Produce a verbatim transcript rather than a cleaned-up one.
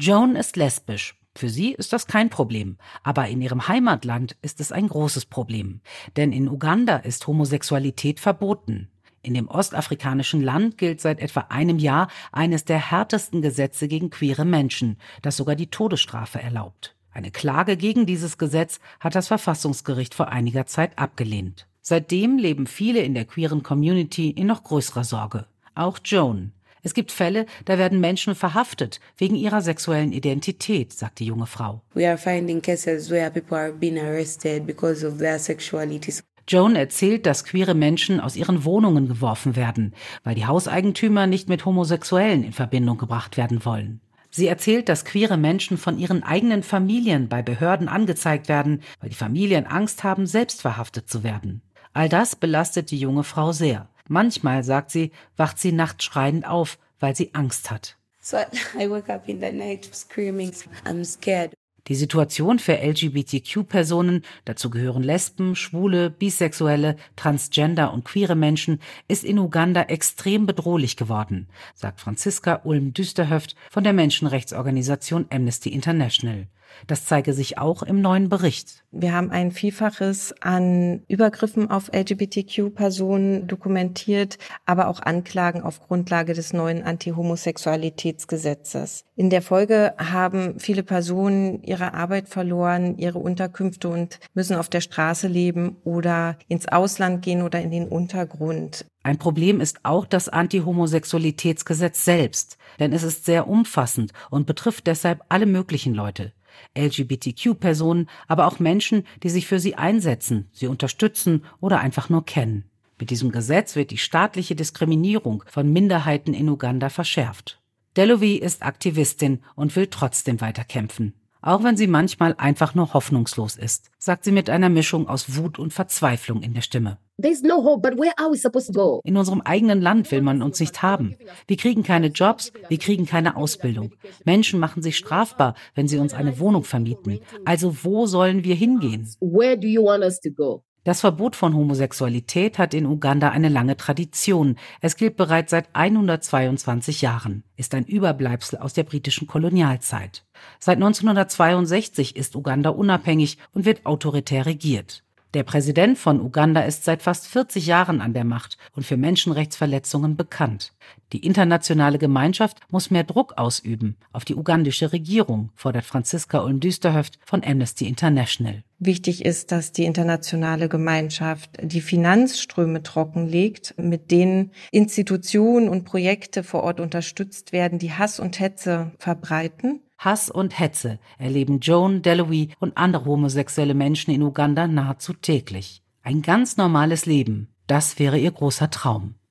Joan ist lesbisch. Für sie ist das kein Problem, aber in ihrem Heimatland ist es ein großes Problem. Denn in Uganda ist Homosexualität verboten. In dem ostafrikanischen Land gilt seit etwa einem Jahr eines der härtesten Gesetze gegen queere Menschen, das sogar die Todesstrafe erlaubt. Eine Klage gegen dieses Gesetz hat das Verfassungsgericht vor einiger Zeit abgelehnt. Seitdem leben viele in der queeren Community in noch größerer Sorge. Auch Joan. Es gibt Fälle, da werden Menschen verhaftet wegen ihrer sexuellen Identität, sagt die junge Frau. We are finding cases where people are being arrested because of their sexuality. Joan erzählt, dass queere Menschen aus ihren Wohnungen geworfen werden, weil die Hauseigentümer nicht mit Homosexuellen in Verbindung gebracht werden wollen. Sie erzählt, dass queere Menschen von ihren eigenen Familien bei Behörden angezeigt werden, weil die Familien Angst haben, selbst verhaftet zu werden. All das belastet die junge Frau sehr. Manchmal, sagt sie, wacht sie nachts schreiend auf, weil sie Angst hat. So I wake up in the night screaming, I'm scared. Die Situation für L G B T Q-Personen, dazu gehören Lesben, Schwule, Bisexuelle, Transgender und queere Menschen, ist in Uganda extrem bedrohlich geworden, sagt Franziska Ulm-Düsterhöft von der Menschenrechtsorganisation Amnesty International. Das zeige sich auch im neuen Bericht. Wir haben ein Vielfaches an Übergriffen auf L G B T Q-Personen dokumentiert, aber auch Anklagen auf Grundlage des neuen Anti-Homosexualitätsgesetzes. In der Folge haben viele Personen ihre Arbeit verloren, ihre Unterkünfte und müssen auf der Straße leben oder ins Ausland gehen oder in den Untergrund. Ein Problem ist auch das Anti-Homosexualitätsgesetz selbst, denn es ist sehr umfassend und betrifft deshalb alle möglichen Leute. L G B T Q-Personen, aber auch Menschen, die sich für sie einsetzen, sie unterstützen oder einfach nur kennen. Mit diesem Gesetz wird die staatliche Diskriminierung von Minderheiten in Uganda verschärft. Delovy ist Aktivistin und will trotzdem weiterkämpfen. Auch wenn sie manchmal einfach nur hoffnungslos ist, sagt sie mit einer Mischung aus Wut und Verzweiflung in der Stimme. There's no hope, but where are we supposed to go? In unserem eigenen Land will man uns nicht haben. Wir kriegen keine Jobs, wir kriegen keine Ausbildung. Menschen machen sich strafbar, wenn sie uns eine Wohnung vermieten. Also wo sollen wir hingehen? Where do you want us to go? Das Verbot von Homosexualität hat in Uganda eine lange Tradition. Es gilt bereits seit hundertzweiundzwanzig Jahren, ist ein Überbleibsel aus der britischen Kolonialzeit. Seit neunzehnhundertzweiundsechzig ist Uganda unabhängig und wird autoritär regiert. Der Präsident von Uganda ist seit fast vierzig Jahren an der Macht und für Menschenrechtsverletzungen bekannt. Die internationale Gemeinschaft muss mehr Druck ausüben auf die ugandische Regierung, fordert Franziska Ulm-Düsterhöft von Amnesty International. Wichtig ist, dass die internationale Gemeinschaft die Finanzströme trockenlegt, mit denen Institutionen und Projekte vor Ort unterstützt werden, die Hass und Hetze verbreiten. Hass und Hetze erleben Joan, Delovy und andere homosexuelle Menschen in Uganda nahezu täglich. Ein ganz normales Leben, das wäre ihr großer Traum.